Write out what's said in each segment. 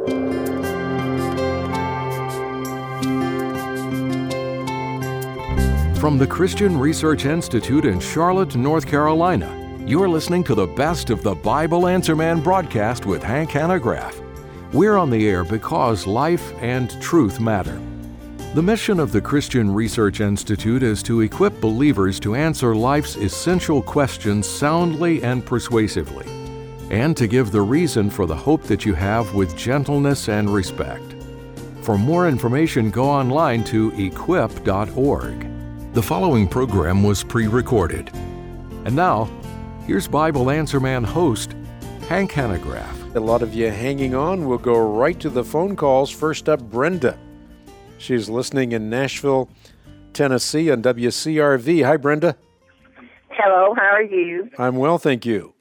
From the Christian Research Institute in Charlotte, North Carolina, you're listening to the Best of the Bible Answer Man broadcast with Hank Hanegraaff. We're on the air because life and truth matter. The mission of the Christian Research Institute is to equip believers to answer life's essential questions soundly and persuasively, and to give the reason for the hope that you have with gentleness and respect. For more information, go online to equip.org. The following program was pre-recorded. And now, here's Bible Answer Man host, Hank Hanegraaff. A lot of you hanging on. We'll go right to the phone calls. First up, Brenda. She's listening in Nashville, Tennessee on WCRV. Hi, Brenda. Hello, how are you? I'm well, thank you.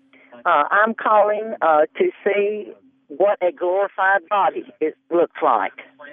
I'm calling to see what a glorified body looks like.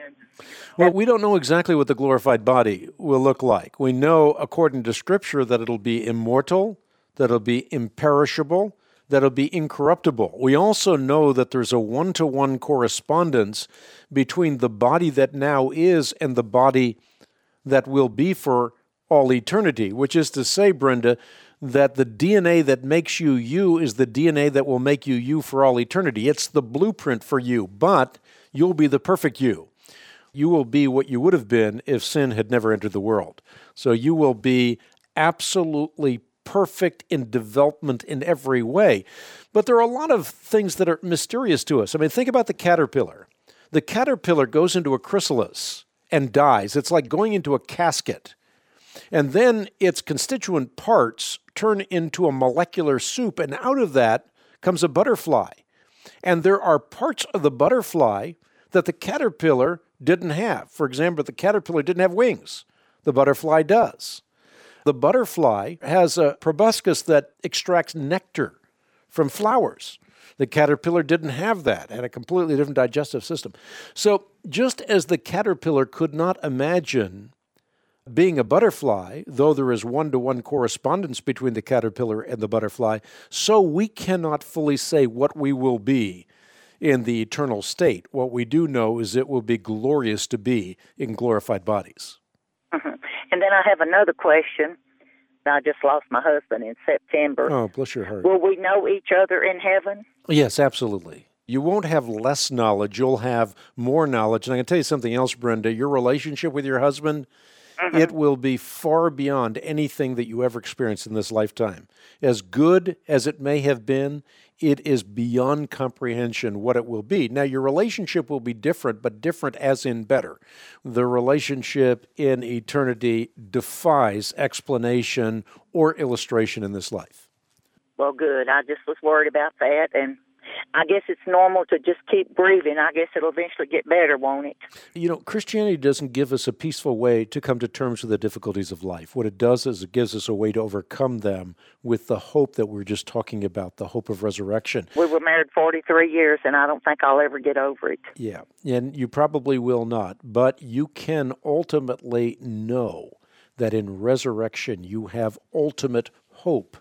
Well, we don't know exactly what the glorified body will look like. We know, according to Scripture, that it'll be immortal, that it'll be imperishable, that it'll be incorruptible. We also know that there's a one-to-one correspondence between the body that now is and the body that will be for all eternity, which is to say, Brenda, that the DNA that makes you you is the DNA that will make you you for all eternity. It's the blueprint for you, but you'll be the perfect you. You will be what you would have been if sin had never entered the world. So you will be absolutely perfect in development in every way. But there are a lot of things that are mysterious to us. I mean, think about the caterpillar. The caterpillar goes into a chrysalis and dies. It's like going into a casket. And then its constituent parts turn into a molecular soup, and out of that comes a butterfly. And there are parts of the butterfly that the caterpillar didn't have. For example, the caterpillar didn't have wings. The butterfly does. The butterfly has a proboscis that extracts nectar from flowers. The caterpillar didn't have that, had a completely different digestive system. So just as the caterpillar could not imagine being a butterfly, though there is one-to-one correspondence between the caterpillar and the butterfly, so we cannot fully say what we will be in the eternal state. What we do know is it will be glorious to be in glorified bodies. Mm-hmm. And then I have another question. I just lost my husband in September. Oh, bless your heart. Will we know each other in heaven? Yes, absolutely. You won't have less knowledge. You'll have more knowledge. And I can tell you something else, Brenda. Your relationship with your husband, it will be far beyond anything that you ever experienced in this lifetime. As good as it may have been, it is beyond comprehension what it will be. Now, your relationship will be different, but different as in better. The relationship in eternity defies explanation or illustration in this life. Well, good. I just was worried about that, and I guess it's normal to just keep breathing. I guess it'll eventually get better, won't it? You know, Christianity doesn't give us a peaceful way to come to terms with the difficulties of life. What it does is it gives us a way to overcome them with the hope that we're just talking about, the hope of resurrection. We were married 43 years, and I don't think I'll ever get over it. Yeah, and you probably will not, but you can ultimately know that in resurrection you have ultimate hope.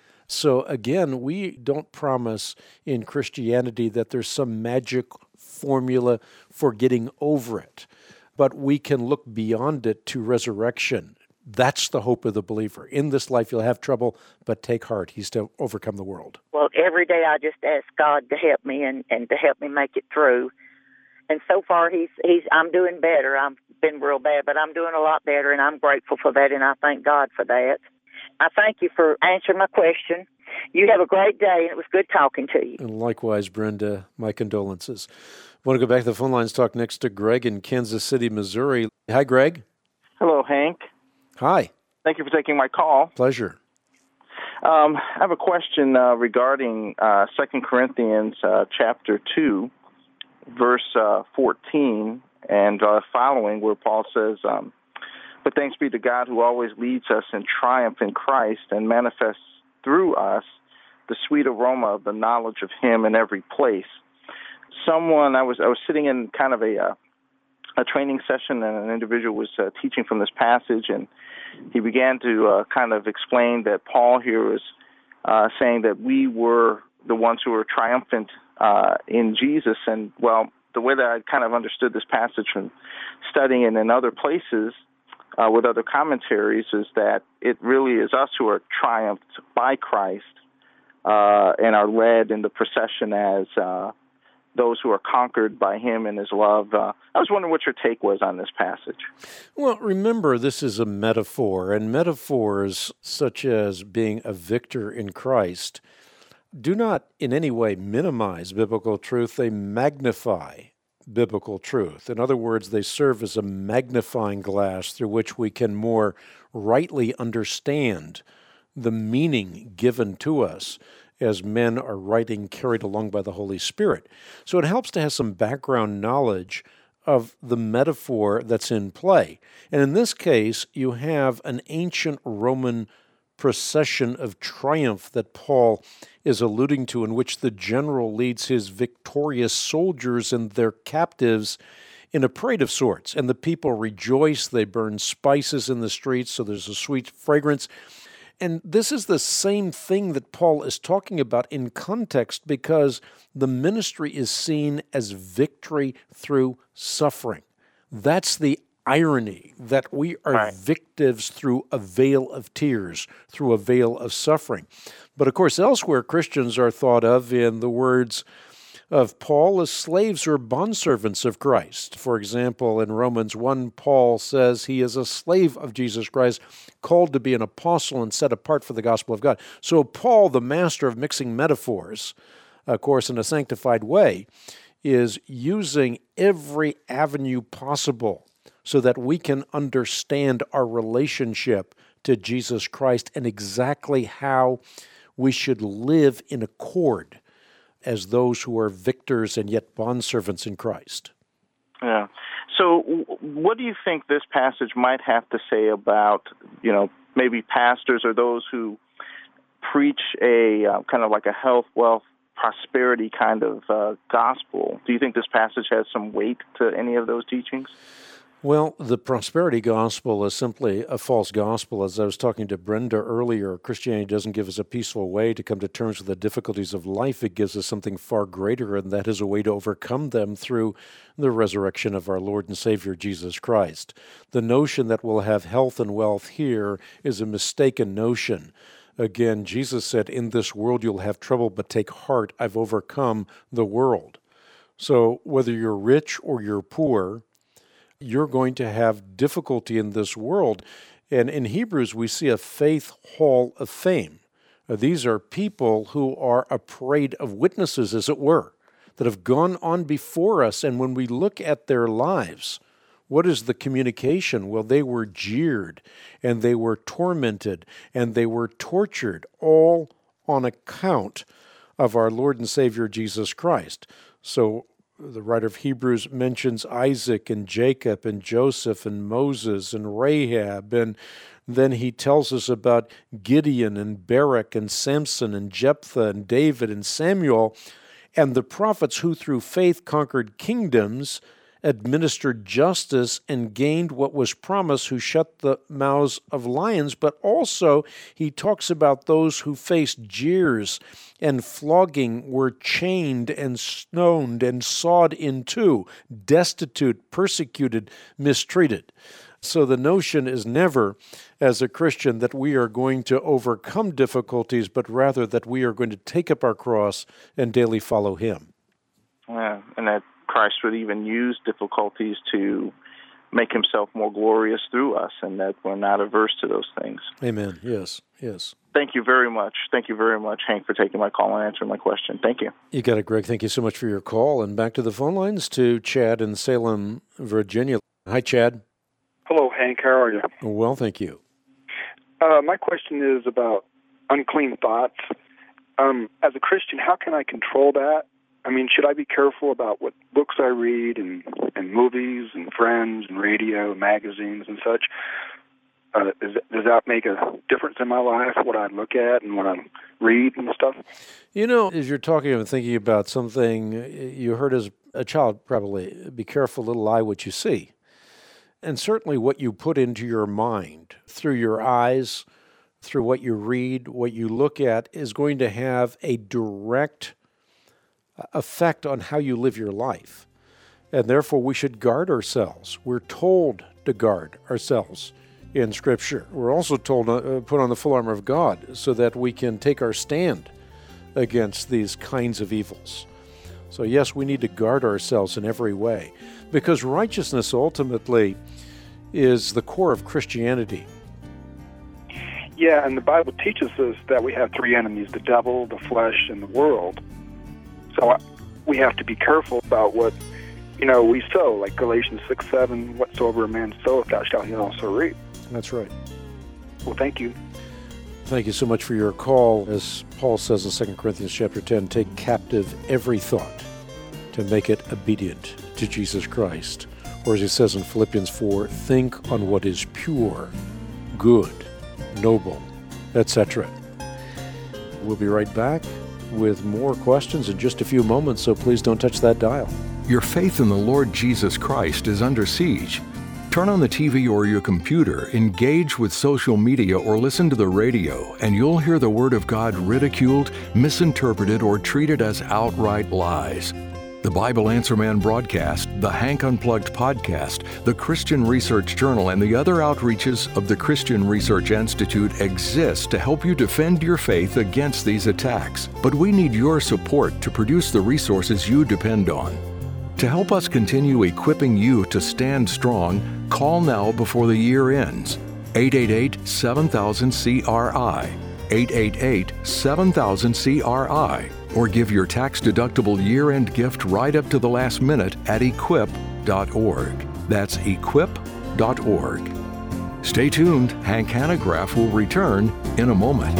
So again, we don't promise in Christianity that there's some magic formula for getting over it, but we can look beyond it to resurrection. That's the hope of the believer. In this life, you'll have trouble, but take heart. He's to overcome the world. Well, every day I just ask God to help me and to help me make it through. And so far, I'm doing better. I've been real bad, but I'm doing a lot better, and I'm grateful for that, and I thank God for that. I thank you for answering my question. You have a great day, and it was good talking to you. And likewise, Brenda, my condolences. I want to go back to the phone lines, talk next to Greg in Kansas City, Missouri. Hi, Hello, Hank. Hi. Thank you for taking my call. Pleasure. I have a question regarding 2 Corinthians chapter 2, verse 14 and following, where Paul says, "But thanks be to God who always leads us in triumph in Christ and manifests through us the sweet aroma of the knowledge of Him in every place." I was sitting in kind of a training session, and an individual was teaching from this passage, and he began to kind of explain that Paul here is saying that we were the ones who were triumphant in Jesus. And, well, the way that I kind of understood this passage from studying it in other places with other commentaries is that it really is us who are triumphed by Christ and are led in the procession as those who are conquered by him and his love. I was wondering what your take was on this passage. Well, remember, this is a metaphor, and metaphors such as being a victor in Christ do not in any way minimize biblical truth. They magnify biblical truth. In other words, they serve as a magnifying glass through which we can more rightly understand the meaning given to us as men are writing, carried along by the Holy Spirit. So it helps to have some background knowledge of the metaphor that's in play. And in this case, you have an ancient Roman procession of triumph that Paul is alluding to, in which the general leads his victorious soldiers and their captives in a parade of sorts. And the people rejoice. They burn spices in the streets, so there's a sweet fragrance. And this is the same thing that Paul is talking about in context, because the ministry is seen as victory through suffering. That's the irony, that we are victims through a veil of tears, through a veil of suffering. But of course, elsewhere, Christians are thought of in the words of Paul as slaves or bondservants of Christ. For example, in Romans 1, Paul says he is a slave of Jesus Christ, called to be an apostle and set apart for the gospel of God. So Paul, the master of mixing metaphors, of course, in a sanctified way, is using every avenue possible so that we can understand our relationship to Jesus Christ and exactly how we should live in accord as those who are victors and yet bondservants in Christ. Yeah. So what do you think this passage might have to say about, maybe pastors or those who preach a kind of like a health, wealth, prosperity kind of gospel? Do you think this passage has some weight to any of those teachings? Well, the prosperity gospel is simply a false gospel. As I was talking to Brenda earlier, Christianity doesn't give us a peaceful way to come to terms with the difficulties of life. It gives us something far greater, and that is a way to overcome them through the resurrection of our Lord and Savior, Jesus Christ. The notion that we'll have health and wealth here is a mistaken notion. Again, Jesus said, "In this world you'll have trouble, but take heart, I've overcome the world." So whether you're rich or you're poor, you're going to have difficulty in this world. And in Hebrews, we see a faith hall of fame. These are people who are a parade of witnesses, as it were, that have gone on before us. And when we look at their lives, what is the communication? Well, they were jeered, and they were tormented, and they were tortured, all on account of our Lord and Savior Jesus Christ. So the writer of Hebrews mentions Isaac and Jacob and Joseph and Moses and Rahab, and then he tells us about Gideon and Barak and Samson and Jephthah and David and Samuel, and the prophets who through faith conquered kingdoms, administered justice, and gained what was promised, who shut the mouths of lions. But also he talks about those who faced jeers and flogging, were chained and stoned and sawed in two, destitute, persecuted, mistreated. So the notion is never, as a Christian, that we are going to overcome difficulties, but rather that we are going to take up our cross and daily follow him. Yeah, and that Christ would even use difficulties to make himself more glorious through us, and that we're not averse to those things. Amen. Yes, yes. Thank you very much. Thank you very much, Hank, for taking my call and answering my question. Thank you. You got it, Greg. Thank you so much for your call. And back to the phone lines to Chad in Salem, Virginia. Hi, Chad. Hello, Hank. How are you? Well, thank you. My question is about unclean thoughts. As a Christian, how can I control that? I mean, should I be careful about what books I read and movies and friends and radio and magazines and such? Does that make a difference in my life, what I look at and what I read and stuff? You know, as you're talking and thinking about something, you heard as a child probably, be careful, little eye, what you see. And certainly what you put into your mind through your eyes, through what you read, what you look at, is going to have a direct effect on how you live your life. And therefore, we should guard ourselves. We're told to guard ourselves in Scripture. We're also told to put on the full armor of God so that we can take our stand against these kinds of evils. So yes, we need to guard ourselves in every way, because righteousness ultimately is the core of Christianity. Yeah, and the Bible teaches us that we have three enemies: the devil, the flesh, and the world. So we have to be careful about what we sow, like Galatians 6:7, whatsoever a man soweth, that shall he also reap. That's right. Well, thank you. Thank you so much for your call. As Paul says in 2 Corinthians chapter 10, take captive every thought to make it obedient to Jesus Christ. Or as he says in Philippians 4, think on what is pure, good, noble, etc. We'll be right back with more questions in just a few moments, so please don't touch that dial. Your faith in the Lord Jesus Christ is under siege. Turn on the TV or your computer, engage with social media, or listen to the radio, and you'll hear the Word of God ridiculed, misinterpreted, or treated as outright lies. The Bible Answer Man broadcast, the Hank Unplugged podcast, the Christian Research Journal, and the other outreaches of the Christian Research Institute exist to help you defend your faith against these attacks. But we need your support to produce the resources you depend on. To help us continue equipping you to stand strong, call now before the year ends. 888-7000-CRI, 888-7000-CRI, or give your tax-deductible year-end gift right up to the last minute at equip.org. That's equip.org. Stay tuned. Hank Hanegraaff will return in a moment.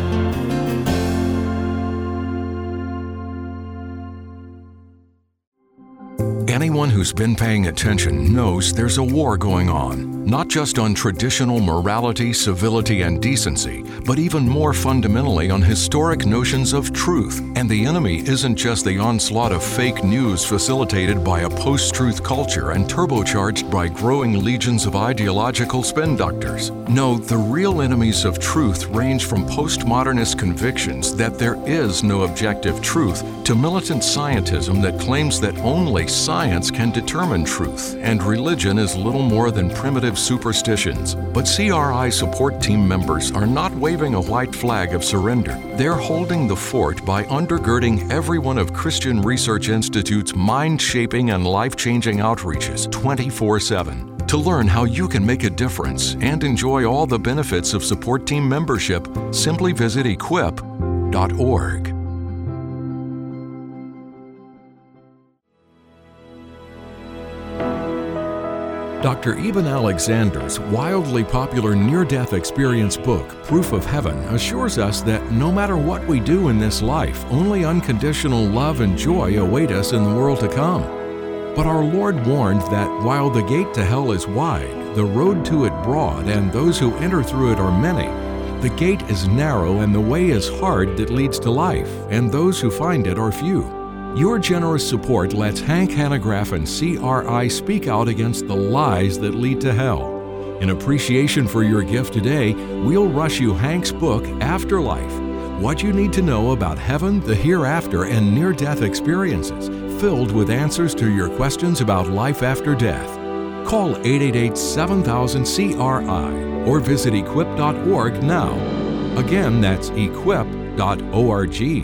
Anyone who's been paying attention knows there's a war going on, not just on traditional morality, civility, and decency, but even more fundamentally on historic notions of truth. And the enemy isn't just the onslaught of fake news facilitated by a post-truth culture and turbocharged by growing legions of ideological spin doctors. No, the real enemies of truth range from postmodernist convictions that there is no objective truth to militant scientism that claims that only science can determine truth, and religion is little more than primitive superstitions. But CRI support team members are not waving a white flag of surrender. They're holding the fort by undergirding every one of Christian Research Institute's mind-shaping and life-changing outreaches 24/7. To learn how you can make a difference and enjoy all the benefits of support team membership, simply visit equip.org. Dr. Eben Alexander's wildly popular near-death experience book, Proof of Heaven, assures us that no matter what we do in this life, only unconditional love and joy await us in the world to come. But our Lord warned that while the gate to hell is wide, the road to it broad, and those who enter through it are many, the gate is narrow and the way is hard that leads to life, and those who find it are few. Your generous support lets Hank Hanegraaff and CRI speak out against the lies that lead to hell. In appreciation for your gift today, we'll rush you Hank's book, Afterlife: What You Need to Know About Heaven, the Hereafter, and Near-Death Experiences, filled with answers to your questions about life after death. Call 888-7000-CRI or visit equip.org now. Again, that's equip.org.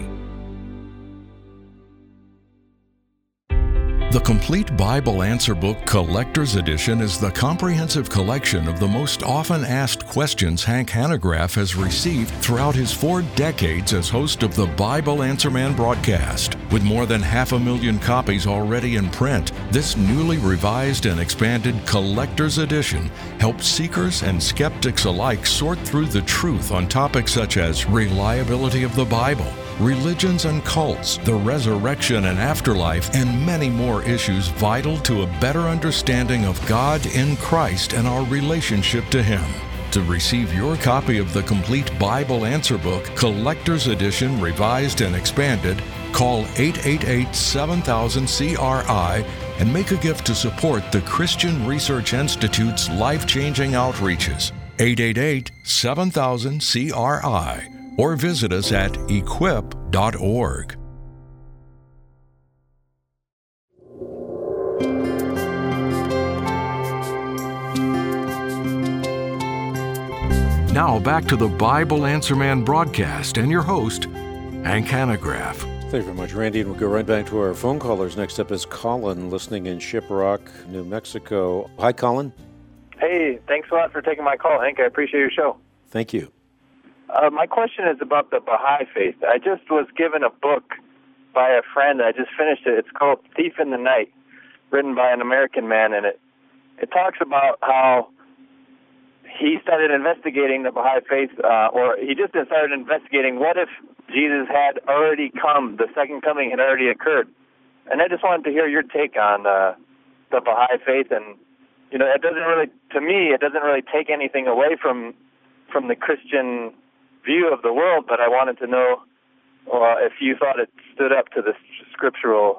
The Complete Bible Answer Book Collector's Edition is the comprehensive collection of the most often asked questions Hank Hanegraaff has received throughout his 4 decades as host of the Bible Answer Man broadcast. With more than 500,000 copies already in print, this newly revised and expanded Collector's Edition helps seekers and skeptics alike sort through the truth on topics such as reliability of the Bible, religions and cults, the resurrection and afterlife, and many more issues vital to a better understanding of God in Christ and our relationship to Him. To receive your copy of the Complete Bible Answer Book, Collector's Edition, Revised and Expanded, call 888-7000-CRI and make a gift to support the Christian Research Institute's life-changing outreaches. 888-7000-CRI. Or visit us at equip.org. Now back to the Bible Answer Man broadcast and your host, Hank Hanegraaff. Thank you very much, Randy. And we'll go right back to our phone callers. Next up is Colin, listening in Shiprock, New Mexico. Hi, Colin. Hey, thanks a lot for taking my call, Hank. I appreciate your show. Thank you. My question is about the Baha'i faith. I just was given a book by a friend. I just finished it. It's called Thief in the Night, written by an American man, and it talks about how he started investigating the Baha'i faith, or he just started investigating what if Jesus had already come, the second coming had already occurred. And I just wanted to hear your take on the Baha'i faith. And, you know, it doesn't really, to me, it doesn't really take anything away from the Christian view of the world, but I wanted to know if you thought it stood up to the scriptural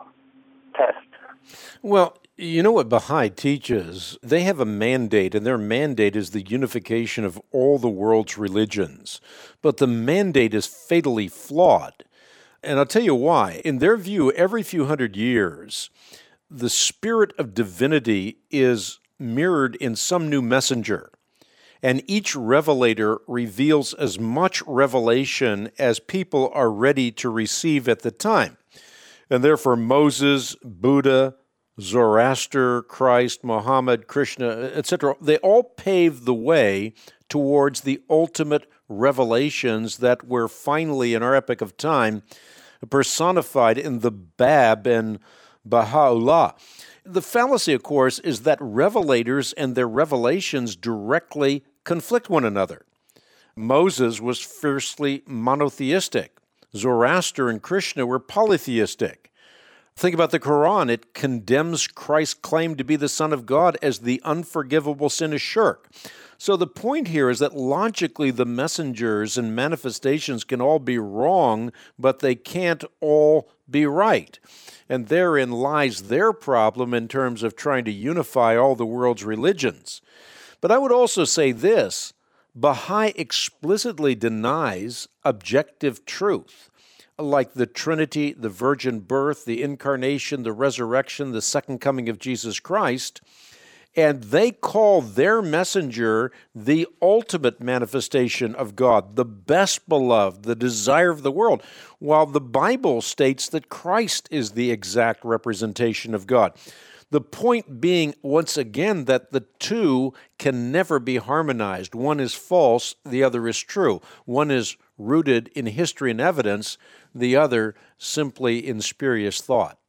test. Well, you know what Baha'i teaches? They have a mandate, and their mandate is the unification of all the world's religions. But the mandate is fatally flawed. And I'll tell you why. In their view, every few hundred years, the spirit of divinity is mirrored in some new messenger. And each revelator reveals as much revelation as people are ready to receive at the time. And therefore, Moses, Buddha, Zoroaster, Christ, Muhammad, Krishna, etc., they all paved the way towards the ultimate revelations that were finally, in our epoch of time, personified in the Bab and Baha'u'llah. The fallacy, of course, is that revelators and their revelations directly conflict one another. Moses was fiercely monotheistic. Zoroaster and Krishna were polytheistic. Think about the Quran. It condemns Christ's claim to be the Son of God as the unforgivable sin of shirk. So the point here is that logically the messengers and manifestations can all be wrong, but they can't all be right. And therein lies their problem in terms of trying to unify all the world's religions. But I would also say this: Baha'i explicitly denies objective truth, like the Trinity, the virgin birth, the incarnation, the resurrection, the second coming of Jesus Christ, and they call their messenger the ultimate manifestation of God, the best beloved, the desire of the world, while the Bible states that Christ is the exact representation of God. The point being, once again, that the two can never be harmonized. One is false, the other is true. One is rooted in history and evidence, the other simply in spurious thought.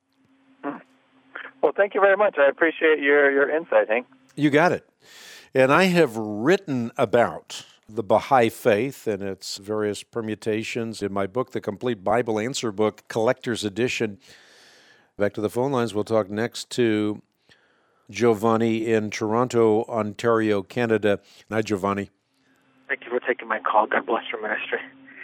Well, thank you very much. I appreciate your insight, Hank. You got it. And I have written about the Baha'i faith and its various permutations in my book, The Complete Bible Answer Book, Collector's Edition. Back to the phone lines. We'll talk next to Giovanni in Toronto, Ontario, Canada. Hi, Giovanni. Thank you for taking my call. God bless your ministry.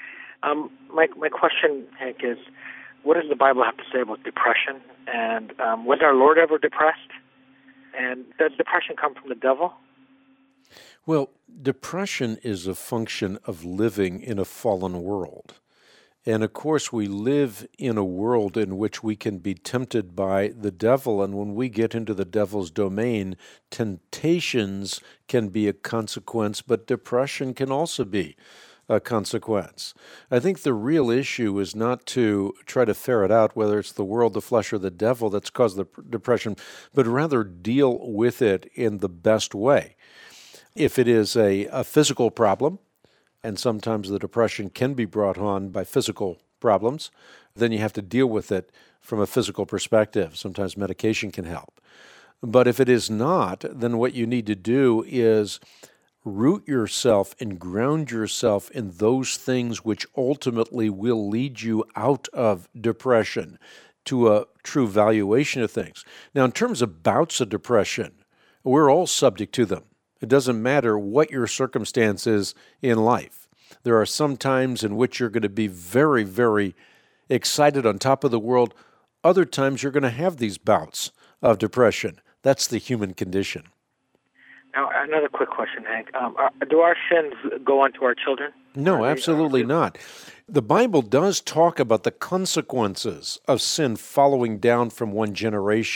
My question, Hank, is what does the Bible have to say about depression? And was our Lord ever depressed? And does depression come from the devil? Well, depression is a function of living in a fallen world. And of course, we live in a world in which we can be tempted by the devil. And when we get into the devil's domain, temptations can be a consequence, but depression can also be a consequence. I think the real issue is not to try to ferret out whether it's the world, the flesh, or the devil that's caused the depression, but rather deal with it in the best way. If it is a physical problem, and sometimes the depression can be brought on by physical problems, then you have to deal with it from a physical perspective. Sometimes medication can help. But if it is not, then what you need to do is root yourself and ground yourself in those things which ultimately will lead you out of depression to a true valuation of things. Now, in terms of bouts of depression, we're all subject to them. It doesn't matter what your circumstance is in life. There are some times in which you're going to be very, very excited on top of the world. Other times you're going to have these bouts of depression. That's the human condition. Now, another quick question, Hank. Do our sins go on to our children? No, absolutely not. The Bible does talk about the consequences of sin following down from one generation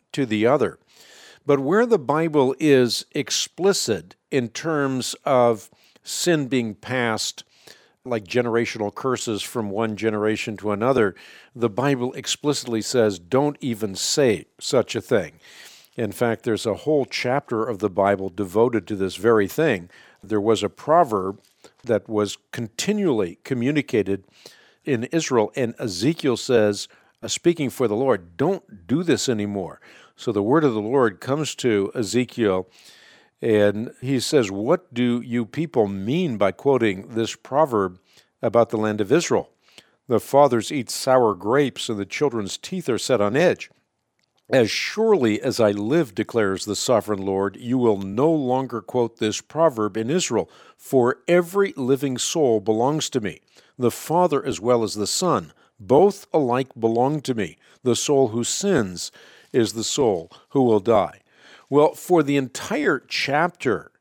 to the other. But where the Bible is explicit in terms of sin being passed, like generational curses from one generation to another, the Bible explicitly says, don't even say such a thing. In fact, there's a whole chapter of the Bible devoted to this very thing. There was a proverb that was continually communicated in Israel, and Ezekiel says, speaking for the Lord, don't do this anymore. So the word of the Lord comes to Ezekiel, and he says, what do you people mean by quoting this proverb about the land of Israel? The fathers eat sour grapes, and the children's teeth are set on edge. As surely as I live, declares the sovereign Lord, you will no longer quote this proverb in Israel, for every living soul belongs to me, the Father as well as the Son. Both alike belong to me. The soul who sins is the soul who will die. Well, for the entire chapter,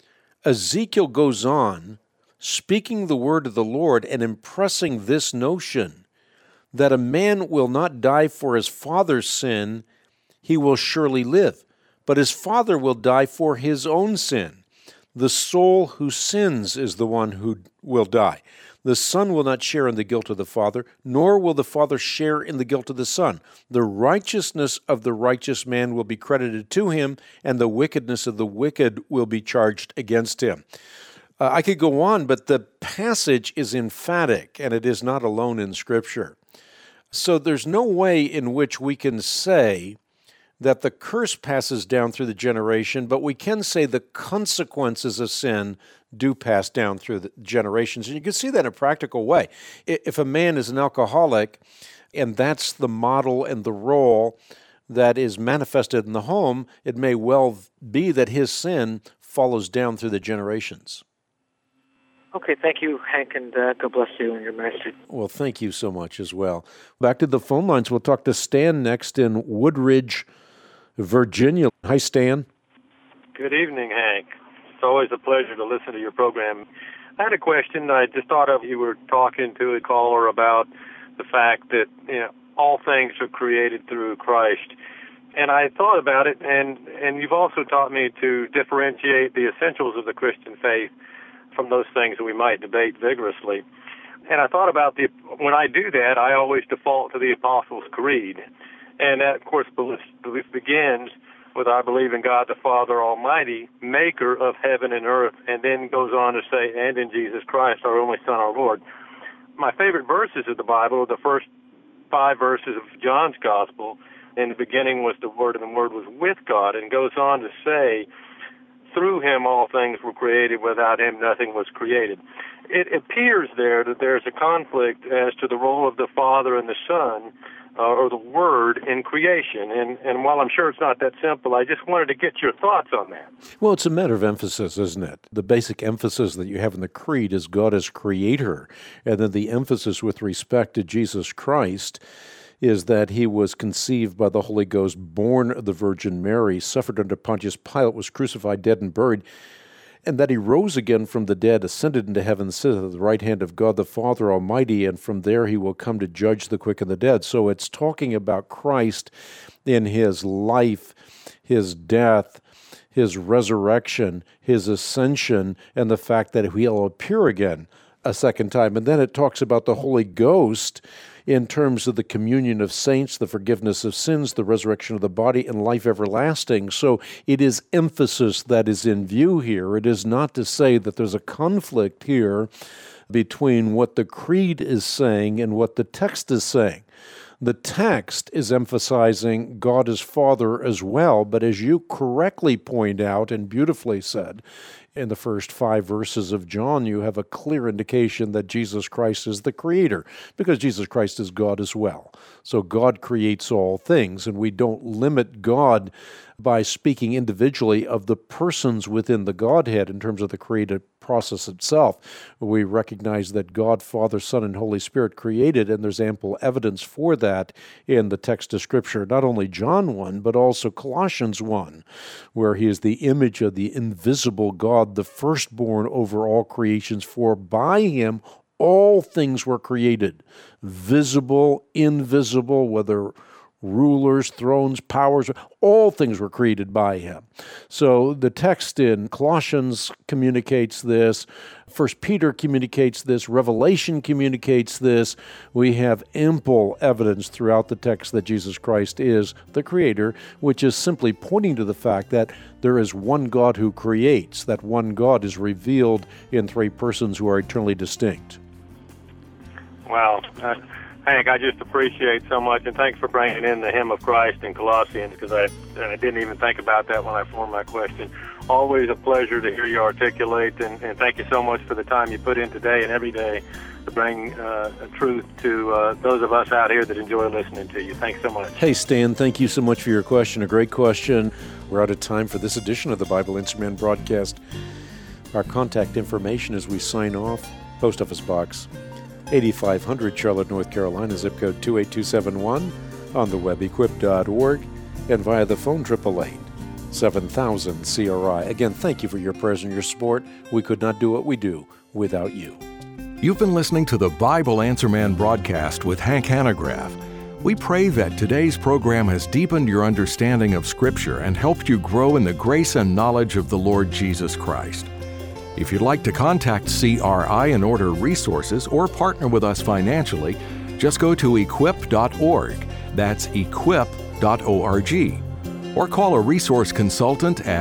Ezekiel goes on speaking the word of the Lord and impressing this notion that a man will not die for his father's sin, he will surely live, but his father will die for his own sin. The soul who sins is the one who will die. The son will not share in the guilt of the father, nor will the father share in the guilt of the son. The righteousness of the righteous man will be credited to him, and the wickedness of the wicked will be charged against him. I could go on, but the passage is emphatic, and it is not alone in Scripture. So there's no way in which we can say that the curse passes down through the generation, but we can say the consequences of sin do pass down through the generations. And you can see that in a practical way. If a man is an alcoholic, and that's the model and the role that is manifested in the home, it may well be that his sin follows down through the generations. Okay, thank you, Hank, and God bless you and your ministry. Well, thank you so much as well. Back to the phone lines. We'll talk to Stan next in Woodridge, Virginia. Hi, Stan. Good evening, Hank. It's always a pleasure to listen to your program. I had a question. I just thought of you were talking to a caller about the fact that all things are created through Christ. And I thought about it, and you've also taught me to differentiate the essentials of the Christian faith from those things that we might debate vigorously. And I thought about when I do that, I always default to the Apostles' Creed. And that, of course, begins with, I believe in God the Father Almighty, maker of heaven and earth, and then goes on to say, and in Jesus Christ, our only Son, our Lord. My favorite verses of the Bible are the first 5 verses of John's Gospel. In the beginning was the Word, and the Word was with God, and goes on to say, through him all things were created, without him nothing was created. It appears there that there's a conflict as to the role of the Father and the Son, or the Word in creation. And while I'm sure it's not that simple, I just wanted to get your thoughts on that. Well, it's a matter of emphasis, isn't it? The basic emphasis that you have in the Creed is God as creator, and then the emphasis with respect to Jesus Christ is that he was conceived by the Holy Ghost, born of the Virgin Mary, suffered under Pontius Pilate, was crucified, dead, and buried, and that he rose again from the dead, ascended into heaven, sitteth at the right hand of God the Father Almighty, and from there he will come to judge the quick and the dead. So it's talking about Christ in his life, his death, his resurrection, his ascension, and the fact that he'll appear again a second time. And then it talks about the Holy Ghost in terms of the communion of saints, the forgiveness of sins, the resurrection of the body, and life everlasting. So it is emphasis that is in view here. It is not to say that there's a conflict here between what the Creed is saying and what the text is saying. The text is emphasizing God as Father as well, but as you correctly point out and beautifully said, in the first 5 verses of John, you have a clear indication that Jesus Christ is the Creator, because Jesus Christ is God as well. So God creates all things, and we don't limit God by speaking individually of the persons within the Godhead in terms of the creative process itself. We recognize that God, Father, Son, and Holy Spirit created, and there's ample evidence for that in the text of Scripture, not only John 1, but also Colossians 1, where he is the image of the invisible God, the firstborn over all creations, for by him all things were created, visible, invisible, whether rulers, thrones, powers, all things were created by him. So the text in Colossians communicates this. 1 Peter communicates this. Revelation communicates this. We have ample evidence throughout the text that Jesus Christ is the Creator, which is simply pointing to the fact that there is one God who creates. That one God is revealed in three persons who are eternally distinct. Wow. Hank, I just appreciate so much, and thanks for bringing in the hymn of Christ in Colossians, because I didn't even think about that when I formed my question. Always a pleasure to hear you articulate, and thank you so much for the time you put in today and every day to bring truth to those of us out here that enjoy listening to you. Thanks so much. Hey, Stan, thank you so much for your question. A great question. We're out of time for this edition of the Bible Answer Man broadcast. Our contact information as we sign off: Post Office Box 8500, Charlotte, North Carolina, zip code 28271, on the web equip.org, and via the phone 888-7000-CRI. Again, thank you for your prayers and your support. We could not do what we do without you. You've been listening to the Bible Answer Man broadcast with Hank Hanegraaff. We pray that today's program has deepened your understanding of Scripture and helped you grow in the grace and knowledge of the Lord Jesus Christ. If you'd like to contact CRI and order resources or partner with us financially, just go to equip.org. That's equip.org. Or call a resource consultant at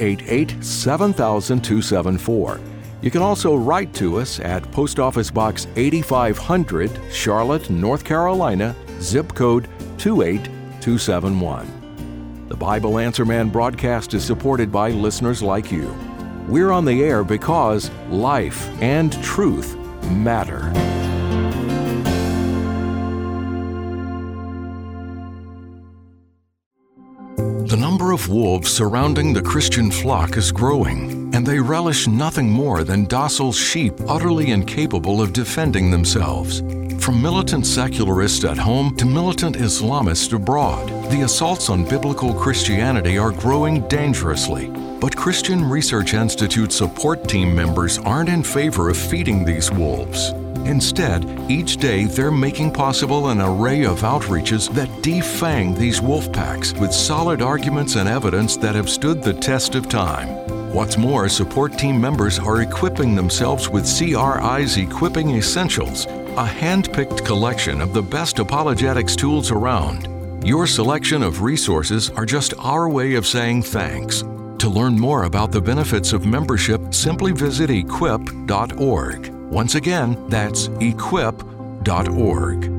888-7000-274. You can also write to us at Post Office Box 8500, Charlotte, North Carolina, zip code 28271. The Bible Answer Man broadcast is supported by listeners like you. We're on the air because life and truth matter. The number of wolves surrounding the Christian flock is growing, and they relish nothing more than docile sheep utterly incapable of defending themselves. From militant secularists at home to militant Islamists abroad, the assaults on biblical Christianity are growing dangerously. But Christian Research Institute support team members aren't in favor of feeding these wolves. Instead, each day they're making possible an array of outreaches that defang these wolf packs with solid arguments and evidence that have stood the test of time. What's more, support team members are equipping themselves with CRI's Equipping Essentials, a hand-picked collection of the best apologetics tools around. Your selection of resources are just our way of saying thanks. To learn more about the benefits of membership, simply visit equip.org. Once again, that's equip.org.